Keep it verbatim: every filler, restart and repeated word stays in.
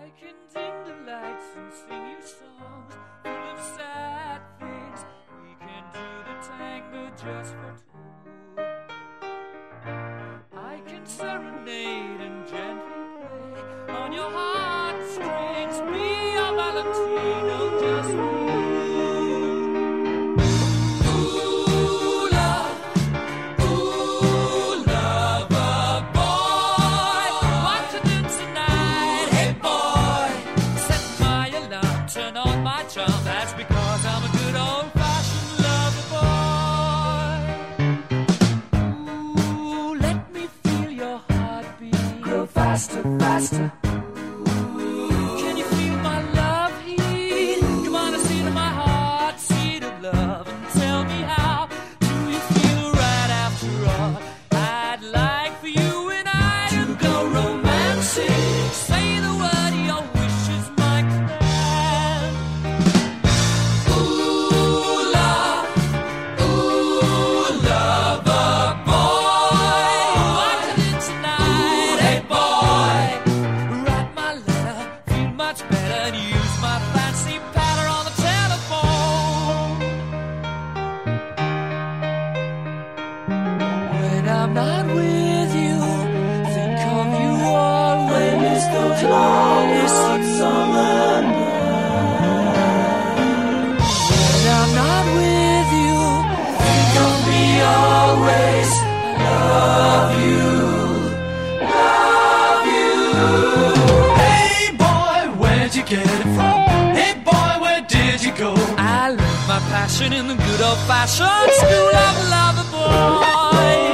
I can dim the lights and sing you songs full of sad things. We can do the tango just for two. I can serenade and gently play on your heartstrings. Be a Valentino just for you. That's because I'm a good old-fashioned lover boy. Ooh, let me feel your heartbeat grow faster, faster. Ooh, can you feel my love heat? Come on, see to my heart, seat of love, and tell me how do you feel right after all? I'd like for you and I to go romancing. Say the word, your wish is my command. I'm not with you, think of you always. Those longest summer nights. When I'm not with you, think of me always. Love you, love you. Hey boy, where'd you get it from? Hey boy, where did you go? I learned my passion in the good old-fashioned school of lover boy.